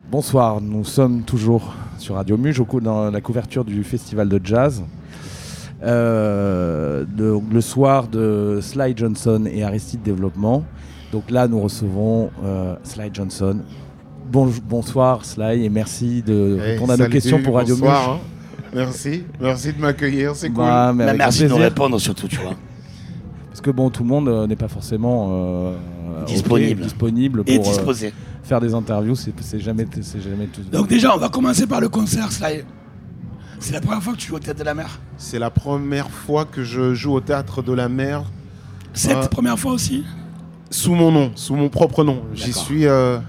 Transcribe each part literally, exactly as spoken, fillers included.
Bonsoir, nous sommes toujours sur Radio Muge dans la couverture du festival de jazz. Euh, de, le soir de Sly Johnson et Aristide Développement. Donc là, nous recevons euh, Sly Johnson. Bon, bonsoir Sly et merci de hey, répondre à nos questions pour Radio bonsoir, Muge. Hein. Merci, merci de m'accueillir, c'est bah, cool. Mais bah, merci de nous répondre surtout, tu vois. Parce que bon, tout le monde euh, n'est pas forcément euh, disponible. Okay, disponible pour et disposé. Euh, faire des interviews. C'est, c'est jamais, c'est jamais tout. Donc déjà, on va commencer par le concert, Sly. C'est la première fois que tu joues au Théâtre de la Mer ? C'est la première fois que je joue au Théâtre de la Mer. Cette euh, première fois aussi ? Sous mon nom, sous mon propre nom. D'accord. J'y suis, euh,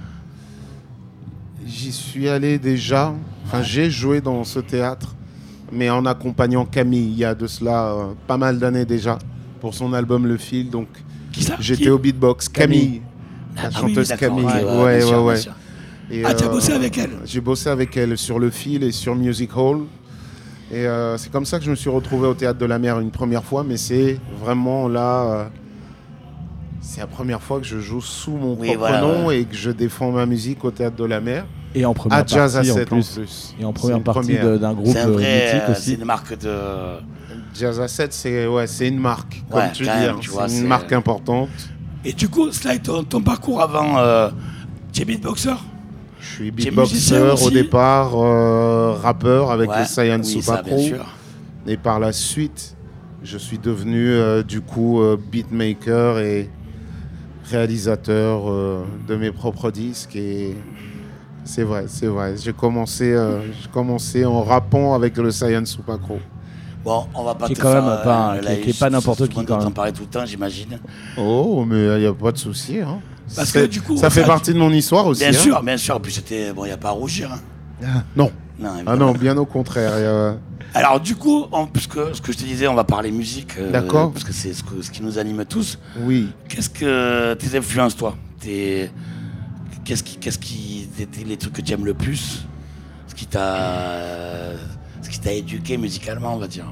j'y suis allé déjà. Enfin, ouais. J'ai joué dans ce théâtre, mais en accompagnant Camille. Il y a de cela euh, pas mal d'années déjà pour son album Le Fil. Donc, Qui ça ? j'étais Qui ? au beatbox. Camille, Camille. La ah, chanteuse oui, Camille. Ouais, ouais, ouais. Sûr, ouais. Et, ah, euh, tu as bossé avec elle ? J'ai bossé avec elle sur Le Fil et sur Music Hall. Et euh, c'est comme ça que je me suis retrouvé au Théâtre de la Mer une première fois, mais c'est vraiment là, euh, c'est la première fois que je joue sous mon oui, propre voilà, nom ouais. et que je défends ma musique au Théâtre de la Mer. Et en première à Jazz partie à sept en plus. En plus. Et en première partie de, d'un groupe c'est un vrai, mythique aussi. C'est une marque de... Jazz à sept, c'est, ouais, c'est une marque, comme ouais, tu dis, même, hein, tu c'est vois, une c'est... marque importante. Et du coup, Sly, ton, ton parcours avant, euh, tu es beatboxer ? Je suis beatboxer au départ, euh, rappeur avec ouais, les Saiyan oui, Super Pro. Et par la suite, je suis devenu euh, du coup euh, beatmaker et réalisateur euh, de mes propres disques. Et c'est vrai, c'est vrai. J'ai commencé, euh, j'ai commencé en rappant avec le Saiyan Super Pro. Bon, on va pas qui te quand faire, même pas, euh, qui, qui est pas n'importe qui quand même. On parlait tout le temps, j'imagine. Oh, mais il y a pas de souci. Hein. Parce c'est, que du coup, ça fait partie de mon histoire aussi. Bien hein. sûr, bien sûr. Puis c'était bon, il y a pas à rougir. Hein. Ah, non. Non, ah non, bien au contraire. A... Alors du coup, on, puisque ce que je te disais, on va parler musique. Euh, D'accord. Parce que c'est ce, que, ce qui nous anime tous. Oui. Qu'est-ce que tes influences, toi T'es, qu'est-ce qui, qu'est-ce qui, les trucs que tu aimes le plus, ce qui t'a, ce qui t'a éduqué musicalement, on va dire.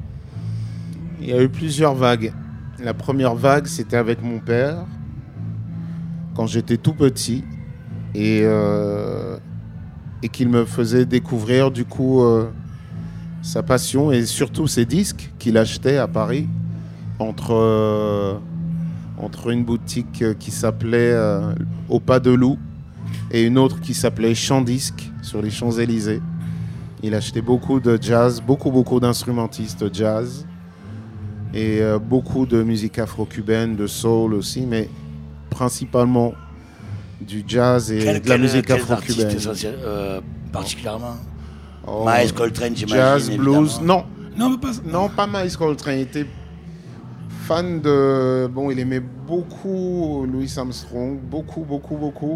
Il y a eu plusieurs vagues. La première vague, c'était avec mon père, quand j'étais tout petit, et, euh, et qu'il me faisait découvrir du coup euh, sa passion et surtout ses disques qu'il achetait à Paris entre, euh, entre une boutique qui s'appelait euh, Au Pas de Loup et une autre qui s'appelait Champ-Disque sur les Champs-Élysées. Il achetait beaucoup de jazz, beaucoup beaucoup d'instrumentistes jazz. Et euh, beaucoup de musique afro-cubaine, de soul aussi, mais principalement du jazz et quel, de la quel, musique quel afro-cubaine. Euh, particulièrement oh, Miles Coltrane, j'imagine. Jazz, évidemment. blues, non. Non, mais pas, non, pas Miles Coltrane. Il était fan de... Bon, il aimait beaucoup Louis Armstrong, beaucoup, beaucoup, beaucoup.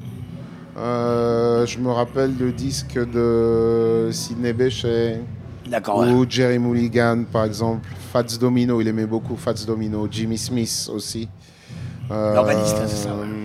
Euh, je me rappelle le disque de Sidney Bechet. D'accord, ou ouais. Jerry Mulligan, par exemple. Fats Domino, il aimait beaucoup Fats Domino. Jimmy Smith aussi. Euh, L'organiste, c'est ça. Ouais.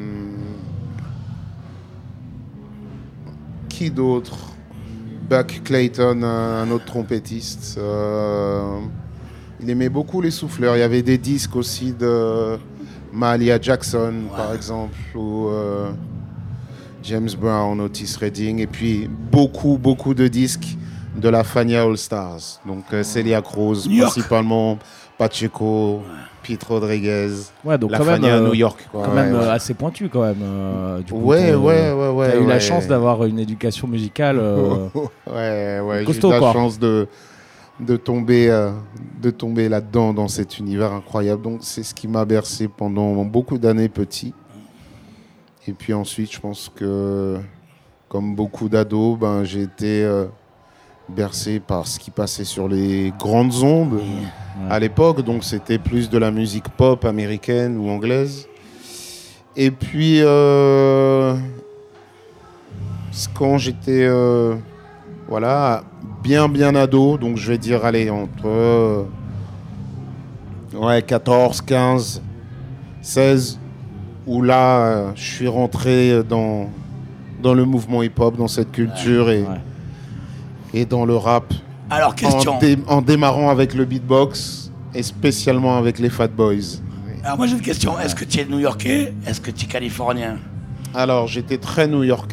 Qui d'autre ? Buck Clayton, un autre trompettiste. Euh, il aimait beaucoup les souffleurs. Il y avait des disques aussi de Mahalia Jackson, ouais. par exemple, ou euh, James Brown, Otis Redding. Et puis beaucoup, beaucoup de disques de la Fania All Stars, donc euh, Celia Cruz, principalement Pacheco, ouais. Pete Rodriguez, ouais, donc la quand Fania même, New York. Quoi. Quand ouais, même ouais. euh, assez pointu quand même. Euh, du coup, ouais, ouais, ouais, ouais. T'as ouais, eu la ouais. chance d'avoir une éducation musicale. Euh, ouais, ouais. Costaud, j'ai eu la quoi. chance de de tomber, euh, de tomber là-dedans dans cet univers incroyable. Donc c'est ce qui m'a bercé pendant beaucoup d'années petit. Et puis ensuite, je pense que comme beaucoup d'ados, ben j'ai été euh, bercé par ce qui passait sur les grandes ondes ouais. à l'époque, donc c'était plus de la musique pop américaine ou anglaise. Et puis, euh, quand j'étais euh, voilà, bien bien ado, donc je vais dire, allez, entre euh, ouais, quatorze, quinze, seize, où là, euh, je suis rentré dans, dans le mouvement hip-hop, dans cette culture ouais, et... Ouais. Et dans le rap, alors, question. En, dé- en démarrant avec le beatbox et spécialement avec les Fat Boys. Alors moi j'ai une question, est-ce que tu es new-yorkais, est-ce que tu es californien ? Alors j'étais très new-yorkais,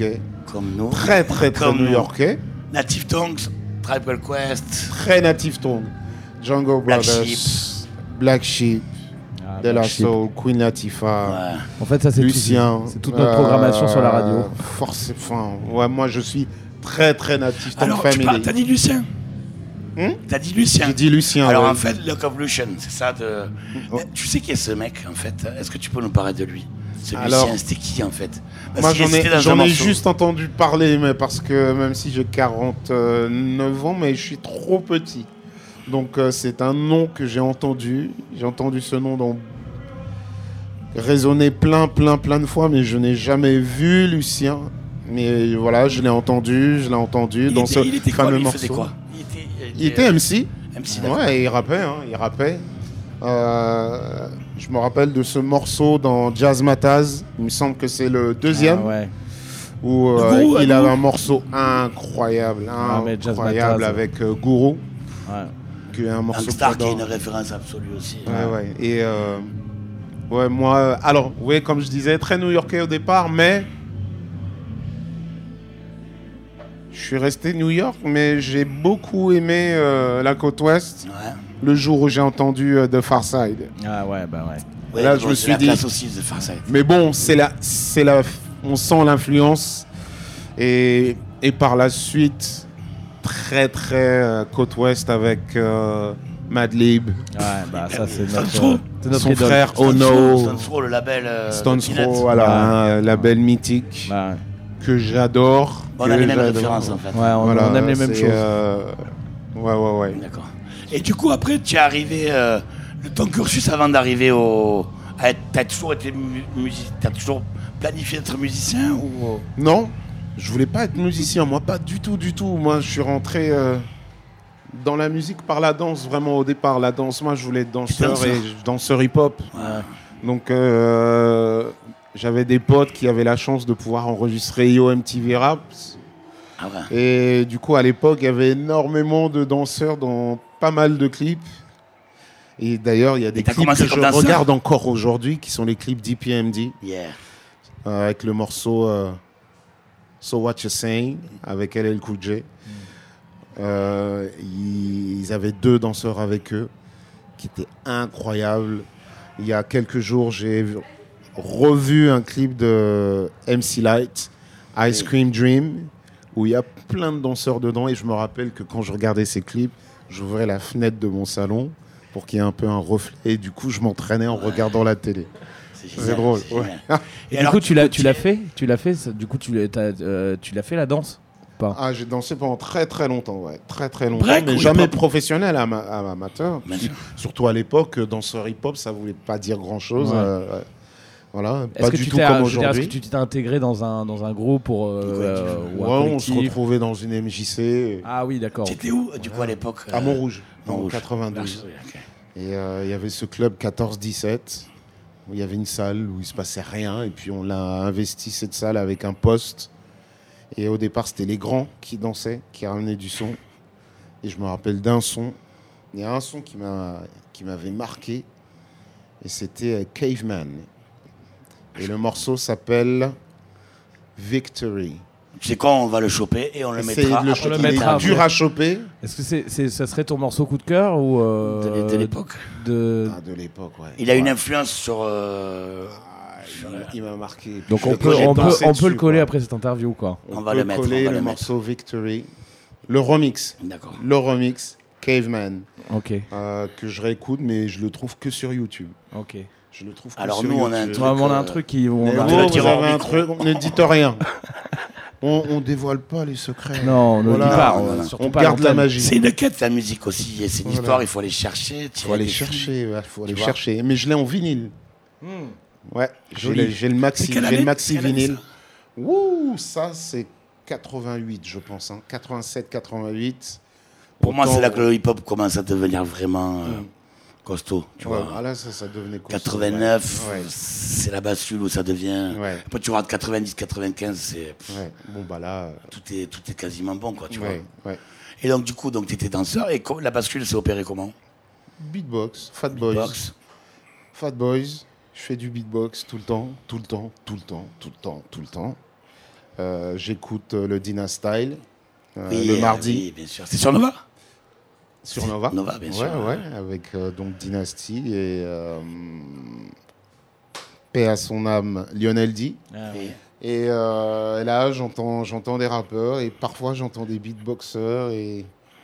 Comme nous. Très, très, très Comme new-yorkais. Native Tongues, Tribal Quest. Très Native Tongues. Jungle Black Brothers. Sheep. Black Sheep. Ah, De La Black Sheep. Soul, Queen Latifah. Ouais. En fait, ça, c'est, Lucien. tout, c'est toute notre programmation euh, sur la radio. Forcément. Ouais, moi, je suis très, très Native Tongue Alors, tu family. parles, t'as dit Lucien Hmm T'as dit Lucien J'ai dit Lucien. Alors ouais. en fait, Luck of Lucian, c'est ça de. Oh. Mais tu sais qui est ce mec en fait? Est-ce que tu peux nous parler de lui? Ce Alors, Lucien, c'était qui en fait? Parce Moi, qu'il est j'en ai, cité dans un j'en ai morceau. juste entendu parler, mais parce que même si j'ai quarante-neuf ans, mais je suis trop petit. Donc, euh, c'est un nom que j'ai entendu. J'ai entendu ce nom dans... résonner plein, plein, plein de fois, mais je n'ai jamais vu Lucien. Mais voilà, je l'ai entendu, je l'ai entendu Il dans était, ce il était quoi, fameux lui, il morceau. faisait quoi? Il était, Il était M C. M C, d'accord. Ouais, il rappait, hein, il rappait. Euh, je me rappelle de ce morceau dans Jazz Mataz. Il me semble que c'est le deuxième. Ah, ouais. Où euh, Le Gourou, il à avait nous. un morceau incroyable, Ah, mais Jazz incroyable Mataz. avec euh, Gourou, Ouais. qui est un morceau que Gangstar qui est une j'adore. référence absolue aussi. Ouais, ouais. Et euh, ouais, moi, euh, alors, oui, comme je disais, très new-yorkais au départ, mais je suis resté New York, mais j'ai beaucoup aimé euh, la côte ouest Ouais. le jour où j'ai entendu euh, The Far Side. Ah ouais, bah ouais. Ouais, Là, bon, je me c'est suis la dit- classe aussi de Farside. Mais bon, c'est la, c'est la, on sent l'influence et, et par la suite très très euh, côte ouest avec euh, Madlib, Ouais, bah ça, c'est Stones notre, Throw. euh, c'est notre son idole. frère Stones Oh Throw, No, Stones Throw, le label. euh, Stones de Peanuts. Throw, voilà, Ouais. un label mythique Bah, ouais. que j'adore. On que a les mêmes j'adore. références en fait. Ouais, on, Voilà, on aime les mêmes c'est, choses. euh, Ouais, ouais, ouais. D'accord. Et du coup, après, Tu es arrivé. euh, le- ton cursus avant d'arriver au. à être- T'as toujours été mu- music... T'as toujours planifié d'être musicien ou. Non, je voulais pas être musicien, moi pas du tout, du tout. Moi, je suis rentré euh, dans la musique par la danse, vraiment au départ. La danse, moi, je voulais être danseur Danseur. et danseur hip-hop. Ouais. Donc, euh, j'avais des potes qui avaient la chance de pouvoir enregistrer Yo M T V Raps. Ah ouais. Et du coup, à l'époque, il y avait énormément de danseurs dans pas mal de clips. Et d'ailleurs, il y a des Et t'as clips commencé que je comme danseur regarde encore aujourd'hui, qui sont les clips d'E P M D, Yeah. euh, avec le morceau euh, So What You Saying, avec L L Cool J. Euh, ils, ils avaient deux danseurs avec eux, qui étaient incroyables. Il y a quelques jours, j'ai vu- revu un clip de M C Light, Ice Cream Dream, où il y a plein de danseurs dedans. Et je me rappelle que quand je regardais ces clips, j'ouvrais la fenêtre de mon salon pour qu'il y ait un peu un reflet. Et du coup, je m'entraînais en regardant la télé. C'est C'est génial, drôle. c'est Ouais. génial. Et, alors, du coup, tu l'as, tu tu- l'as fait Tu l'as fait ça- Du coup, tu l'as, t'as, euh, tu l'as fait la danse Pas. Ah, j'ai dansé pendant très très longtemps, ouais. Très très longtemps. Break mais ou jamais hip-hop professionnel, ama- ama- amateur. Bien sûr. Surtout à l'époque, danseur hip-hop, ça voulait pas dire grand-chose. Ouais. euh, ouais. Voilà, Est-ce pas que du tu tout t'es, comme je veux dire, est-ce aujourd'hui. que tu t'es intégré dans un, dans un groupe pour, euh, euh, ou un Ouais, on se collectif retrouvait dans une M J C Ah oui, d'accord. T'étais où du coup à l'époque à euh, Montrouge, en Montrouge. quatre-vingt-douze. Ah, ok. Et euh, il y avait ce club quatorze dix-sept, où il y avait une salle où il se passait rien. Et puis on l'a investi, cette salle, avec un poste. Et au départ, c'était les grands qui dansaient, qui ramenaient du son. Et je me rappelle d'un son. Il y a un son qui m'a, qui m'avait marqué. Et c'était euh, Caveman. Et le morceau s'appelle Victory. Tu sais quoi, on va le choper et on le C'est mettra le après cho- le il mettra est dur après. à choper. Est-ce que c'est, c'est, ça serait ton morceau coup de cœur ou euh, de l'é- de l'époque. de... Ah, de l'époque, ouais. Il a une Ouais. influence sur. euh, Ah, il- il m'a marqué. Donc Je on le peut, connais on peut, dansé on peut dessus, le coller quoi. après cette interview, quoi. On, On va peut le mettre, coller on va le le morceau Victory. Le remix. D'accord. Le remix Caveman. Ok, euh, que je réécoute, mais je le trouve que sur YouTube. ok. Je le trouve que Alors sur nous, on a un YouTube. truc, Ouais, on a un euh, truc qui... on Mais a- vous, te le vous dire hors avez un micro. truc, ne dites rien. on, on dévoile pas les secrets. Non, on ne le Voilà. dit pas. Non, on- non, surtout on pas à garde la l'antenne. magie. C'est une quête, la musique aussi. et C'est une Voilà. histoire, il faut aller chercher. Il tirer faut aller des fils. chercher. Il faut aller Tu vois. chercher. Mais je l'ai en vinyle. Ouais, j'ai Joli. le, j'ai le maxi, C'est quelle j'ai année le maxi Quelle année, vinyle. ça Ouh, ça c'est quatre-vingt-huit, je pense. Hein. quatre-vingt-sept, quatre-vingt-huit. Pour moi, Autant- c'est là que le hip-hop commence à devenir vraiment euh, Mm. costaud. Tu Ouais, vois. ah là, ça, ça devenait costaud, quatre-vingt-neuf, Ouais. c'est la bascule où ça devient. Ouais. Après, tu regardes quatre-vingt-dix, quatre-vingt-quinze, c'est Ouais. Bon, bah là. tout est tout est quasiment bon, quoi. Tu Ouais, vois. ouais. Et donc, du coup, donc, tu étais danseur et co- la bascule s'est opérée comment? Beatbox, Fat Boys. Box. Fat Boys, je fais du beatbox tout le temps, tout le temps, tout le temps, tout le temps, tout le temps. Euh, j'écoute euh, le Dina Style euh, oui, le mardi. Oui, bien sûr. C'est sur Nova. Sur Nova. Nova, bien ouais, sûr. Ouais, avec euh, donc Dynasty et euh, paix à son âme, Lionel D. Ah, oui. Et euh, là, j'entends, j'entends des rappeurs et parfois j'entends des beatboxers et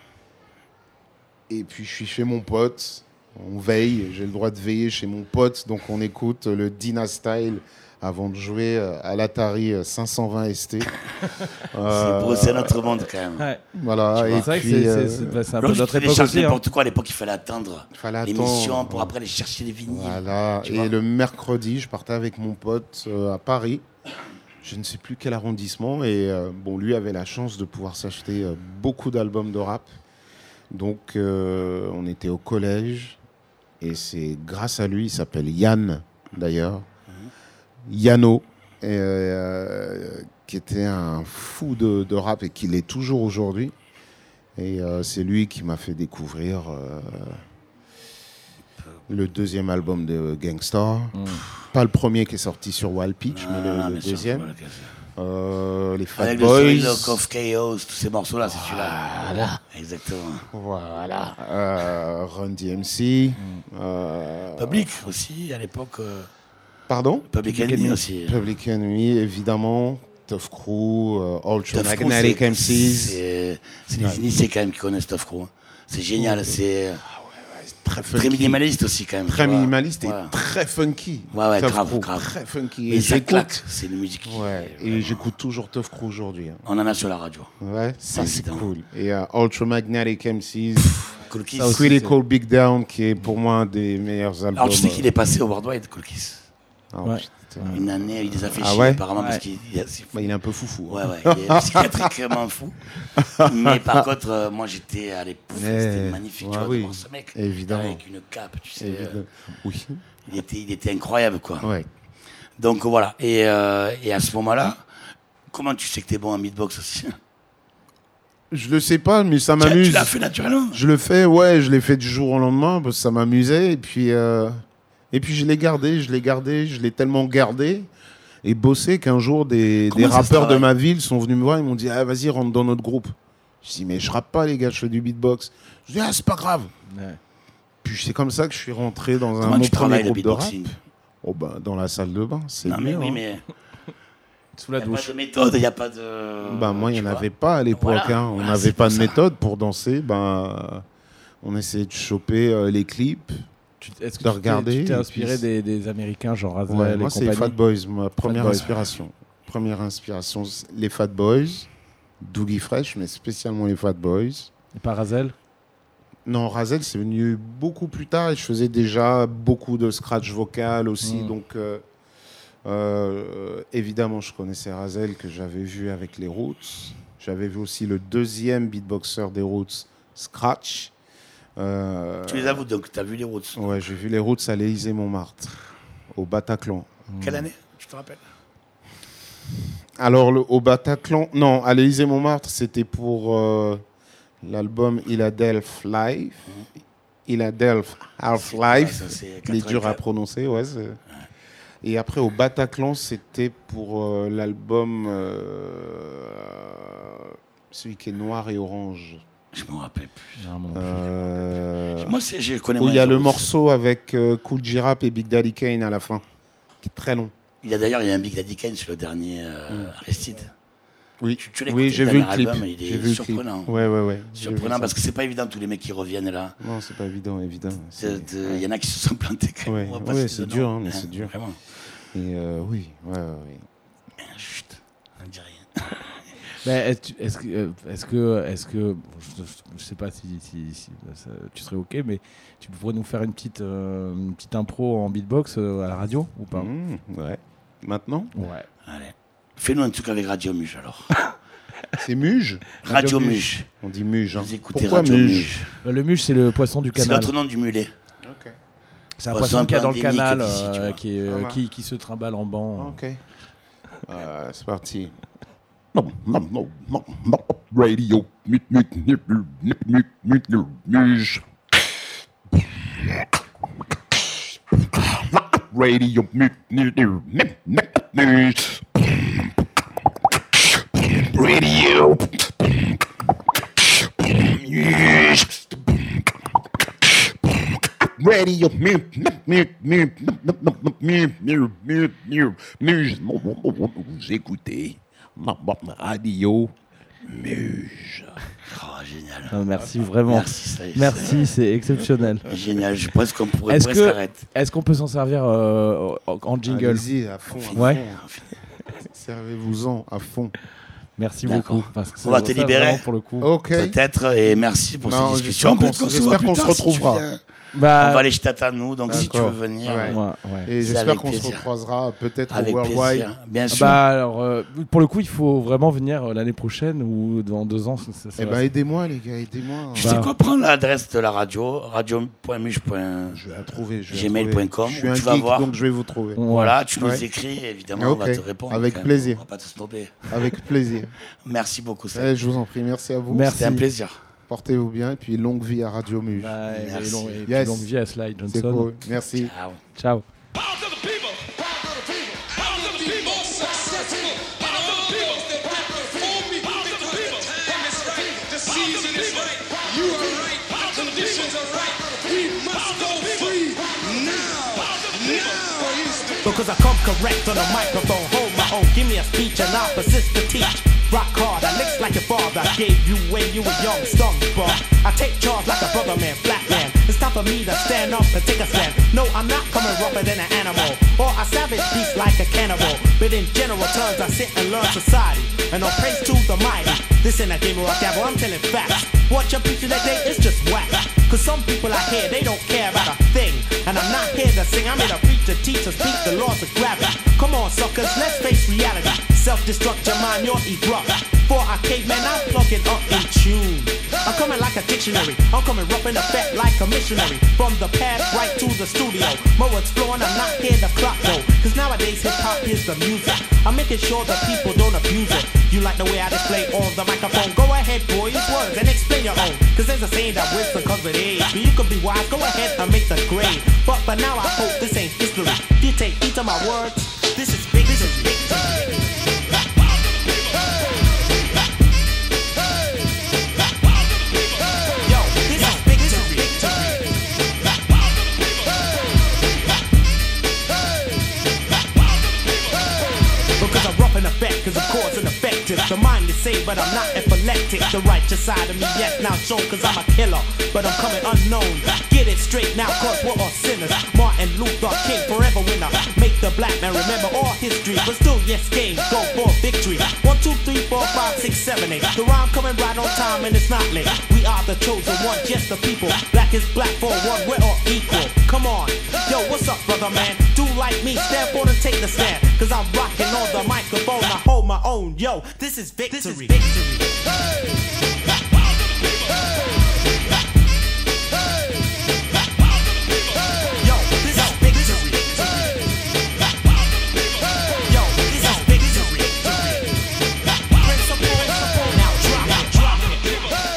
et puis je suis chez mon pote. On veille, j'ai le droit de veiller chez mon pote, donc on écoute le Dina Style avant de jouer à l'Atari cinq cent vingt S T. euh, c'est beau, c'est notre monde quand même. Ouais. Voilà. Et c'est, c'est, euh, c'est, c'est un peu notre époque aussi. N'importe hein. quoi, à l'époque, il fallait attendre fallait l'émission attendre. pour après aller chercher les vinyles. Voilà. Et vois. Le mercredi, je partais avec mon pote euh, à Paris. Je ne sais plus quel arrondissement. Et euh, bon, lui avait la chance de pouvoir s'acheter euh, beaucoup d'albums de rap. Donc, euh, on était au collège. Et c'est grâce à lui, il s'appelle Yann d'ailleurs. Yano, euh, qui était un fou de, de rap et qui l'est toujours aujourd'hui. Et euh, c'est lui qui m'a fait découvrir euh, le deuxième album de Gangstar. Mmh. Pas le premier qui est sorti sur Wild Pitch, ah, mais le, le deuxième. Sûr, euh, les Fat Avec Boys. Le Lock of Chaos, tous ces morceaux-là, c'est celui-là. Voilà. Exactement. Voilà. Euh, Run D M C. Mmh. Euh, Public aussi, à l'époque. Euh... Pardon? Public Enemy aussi. Public Enemy, évidemment. Tough Crew, uh, Ultra Magnetic M Cs. C'est, c'est les ouais. initiés quand même qui connaissent Tough Crew. C'est génial, ouais. c'est ah ouais, ouais, c'est très, très minimaliste aussi quand même. Très minimaliste et ouais. très funky. Ouais, ouais, Tough grave, Crew, grave. Très funky. Et, et ça claque, c'est une musique. Ouais. Et vraiment... j'écoute toujours Tough Crew aujourd'hui. Hein. On en a sur la radio. Ouais, ça c'est cool. Et uh, Ultra Magnetic M Cs. Cool Kiss. Critical Big Down, qui est pour moi un des meilleurs albums. Alors tu sais qu'il est passé au Worldwide, Cool Kiss. Oh, ouais. Une année, il les a fait ah chier ouais apparemment ouais. parce qu'il est, bah, il est un peu foufou. Ouais, ouais, il est psychiatriquement fou. Mais par contre, euh, moi j'étais à l'époque, c'était magnifique ouais, tu vois, oui. de voir ce mec. Évidemment. Avec une cape, tu sais. Euh, oui. Il était, il était incroyable, quoi. Ouais. Donc voilà. Et, euh, et à ce moment-là, comment tu sais que t'es bon en beatbox aussi? Je le sais pas, mais ça m'amuse. Tu l'as fait naturellement? Je le fais, ouais, je l'ai fait du jour au lendemain parce que ça m'amusait. Et puis, euh, et puis je l'ai gardé, je l'ai gardé, je l'ai tellement gardé et bossé qu'un jour, des, des rappeurs de ma ville sont venus me voir, ils m'ont dit ah, « vas-y, rentre dans notre groupe ». Je dis « mais je rappe pas les gars, je fais du beatbox ». Je dis « ah, c'est pas grave ouais. ». Puis c'est comme ça que je suis rentré dans un, mon premier groupe de rap. Oh, bah, dans la salle de bain, c'est non, mais mieux. Oui, hein. mais... Sous la il douche. n'y a pas de méthode, il n'y a pas de... Bah, moi, il n'y en avait pas à l'époque. Voilà. Hein. On n'avait voilà, pas de ça. méthode pour danser. Ben, on essayait de choper euh, les clips. Tu, est-ce que de tu regarder. Tu t'es inspiré puis... des, des Américains, genre Razel ouais, et moi, compagnie. c'est les Fat Boys, ma première Fat inspiration. Boys. Première inspiration, les Fat Boys, Doogie Fresh, mais spécialement les Fat Boys. Et pas Razel? Non, Razel, c'est venu beaucoup plus tard. Et je faisais déjà beaucoup de scratch vocal aussi. Mmh. Donc, euh, euh, évidemment, je connaissais Razel, que j'avais vu avec les Roots. J'avais vu aussi le deuxième beatboxer des Roots, Scratch. Euh, tu les as vus, donc tu as vu les Roots? Ouais, j'ai vu les Roots à l'Élysée-Montmartre, au Bataclan. Quelle année, tu te rappelles? Alors, le, au Bataclan, non, à l'Élysée-Montmartre, c'était pour euh, l'album Philadelphia Live. Mmh. Philadelphia Half-Life. Il est dur à prononcer, ouais. C'est... ouais. Et après, au Bataclan, c'était pour euh, l'album, euh, celui qui est noir et orange. Je me rappelle plus. Non, euh... Moi, c'est, je connais. Où il y a le morceau avec euh, Kool G-Rap et Big Daddy Kane à la fin, qui est très long. Il y a d'ailleurs, il y a un Big Daddy Kane sur le dernier euh, mm. Arrested. Oui, tu, tu oui j'ai vu le clip. Album, il est j'ai vu surprenant. Le clip. Ouais, ouais, ouais. Surprenant parce que c'est pas évident tous les mecs qui reviennent là. Non, c'est pas évident, évidemment. Il ouais. y en a qui se sont plantés. Quand ouais, même. Ouais, c'est dur, hein, mais hein, c'est dur. Vraiment. Et euh, oui, ouais, ouais. Chut, on ne dit rien. Mais est-ce que, est-ce que, est-ce que, je ne sais pas si, si, si ça, tu serais ok, mais tu pourrais nous faire une petite, euh, une petite impro en beatbox euh, à la radio ou pas? Mmh, ouais. Maintenant? Ouais. Allez. Fais-nous un truc avec Radio Muge alors. C'est Muge? Radio, Radio Muge. Muge. On dit Muge. Hein. Vous écoutez Pourquoi Radio Muge, Muge Le Muge, c'est le poisson du canal. C'est l'autre nom du mulet. Ok. C'est un poisson qu'il y a dans le canal euh, qui, est, euh, qui, qui se trimballe en banc. Ok. Euh, c'est parti. Radio Muge. Radio Muge. Radio. Radio. Vous écoutez Radio Muge. Oh, génial. Non, merci vraiment. Merci, ça, merci, c'est exceptionnel. Génial, je pense qu'on pourrait est-ce presque que, arrêter. Est-ce qu'on peut s'en servir euh, en jingle? Allez-y, à fond. À ouais. fond. Servez-vous-en à fond. Merci D'accord. beaucoup. Parce que on va te libérer. Pour le coup. Ok. Peut-être, et merci pour non, cette discussion. J'espère qu'on, qu'on se retrouvera. Si bah, on va aller chez Tata nous, donc D'accord. si tu veux venir. Ouais. Ouais. Ouais, ouais. Et j'espère qu'on plaisir. se recroisera peut-être avec au Worldwide. Bien sûr. Bah, alors, euh, pour le coup, il faut vraiment venir euh, l'année prochaine ou dans deux ans. Ça, ça, eh bah, aidez-moi, les gars, aidez-moi. Tu bah. sais quoi, prendre l'adresse de la radio, radio point muge point gmail point com. Je suis un geek, voir. Donc je vais vous trouver. Voilà, tu ouais. nous écris, évidemment, okay. on va te répondre. Avec hein, plaisir. On va pas te stopper. Avec plaisir. Merci beaucoup, ça. Eh, je vous en prie, merci à vous. Merci. C'était un plaisir. Portez-vous bien et puis longue vie à Radio Muge. Bah, et, long, et yes. longue vie à Sly Johnson. C'est cool. Merci. Ciao. Ciao. Because I come correct on a microphone, hold my own, give me a speech and I'll persist to teach. Rock hard, I licks like your father I gave you when you were young, strong, bro. I take charge like a brother man, black man. It's time for me to stand up and take a stand. No, I'm not coming rougher than an animal or a savage beast like a cannibal. But in general terms, I sit and learn society and I'll praise to the mighty. This ain't a game of rock dabble, I'm telling facts. What you're preaching that day is just whack. Cause some people out here, they don't care about a thing. And I'm not here to sing, I'm here to preach, to teach, to speak the laws of gravity. Come on, suckers, let's face reality. Self-destruct your mind, you'll erupt. For a caveman, I'm plugging up in tune. I'm coming like a dictionary. I'm coming rough in effect like a missionary. From the pad right to the studio. My words flowing, I'm not here to clock though. Cause nowadays hip-hop is the music. I'm making sure that people don't abuse it. You like the way I display on the microphone? Go ahead, boy, use words and explain your own. Cause there's a saying that wisdom comes with age. But you could be wise, go ahead and make the grade. But for now I hope this ain't history. If you take heed to my words, this is big, this is big. Cause of course ineffective. The mind is saved but I'm not epileptic. The righteous side of me yes now shown cause I'm a killer. But I'm coming unknown. Get it straight now cause we're all sinners. Martin Luther King forever winner. Make the black man remember all history. But still yes game go for victory. One, two, three, four, five, six, seven, eight. The rhyme coming right on time and it's not late. We are the chosen one, just the people. Black is black for one, we're all equal. Come on, yo what's up brother man? Do like me, stand forward and take the stand. Cause I'm rocking on the microphone. I hold my own, yo, this is victory. This is victory. Yo, this is victory. Yo, this is victory. Principle, now drop it, drop it.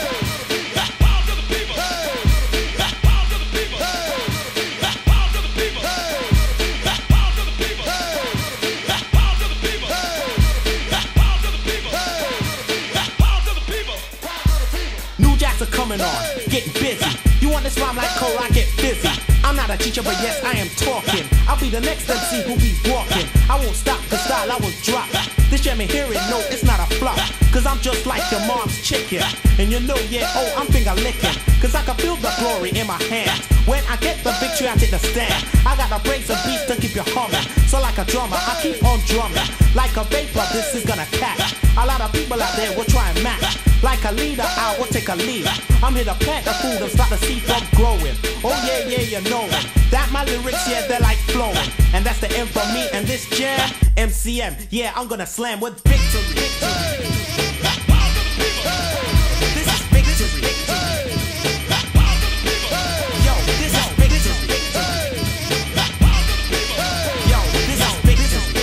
New jacks are coming on, getting busy. You want this rhyme like cold, I get busy. I'm not a teacher, but yes, I am talking. I'll be the next M C who be walking. I won't stop, cause style I will drop. This jam and hear it, no, it's not a flop. Cause I'm just like your mom's chicken. And you know, yeah, oh, I'm finger licking. Cause I can feel the glory in my hands. When I get the victory, I take the stand. I got a brace of beats to keep you humming. So like a drummer, I keep on drumming. Like a vapor, this is gonna catch. A lot of people out there will try and match. Like a leader, I will take a lead. I'm here to plant the food and start the seed from growing. Oh yeah, yeah, you know it. That my lyrics, yeah, they're like flowing. And that's the M for me and this jam, M C M. Yeah, I'm gonna slam with victory. Victory. This is victory. Yo, this is victory. Yo, this is victory.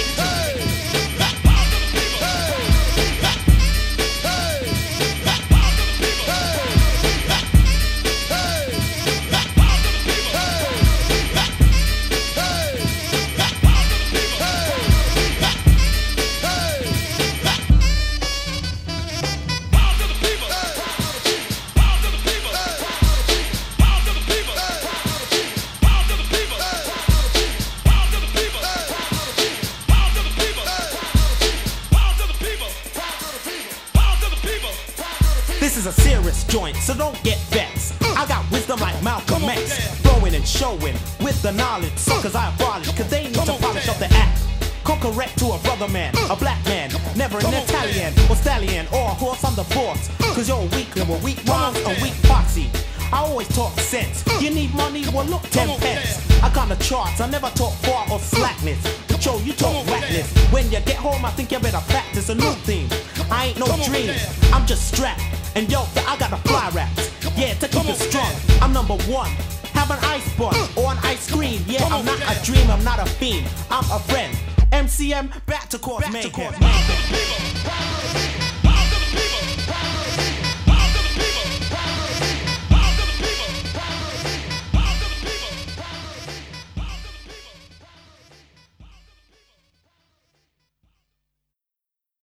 This is a serious joint, so don't get vexed. I got wisdom like Malcolm X, flowing and showing with the knowledge. Suckers I abolish, cause they need to polish up the act. Come correct to a brother man, a black man, never an Italian or stallion or a horse on the force. Cause you're weak, little weak rhymes and weak posse. I always talk sense. You need money? Well, look, ten pence. I got the charts, I never talk far or slackness. But yo, you talk whackness. When you get home, I think you better practice a new theme. I ain't no dream, I'm just strapped. And yo, I got a fly raps. Yeah, to keep it strong, I'm number one. Have an ice bun or an ice cream. Yeah, I'm not a dream, I'm not a fiend. I'm a friend. M C M, back to cause mayhem.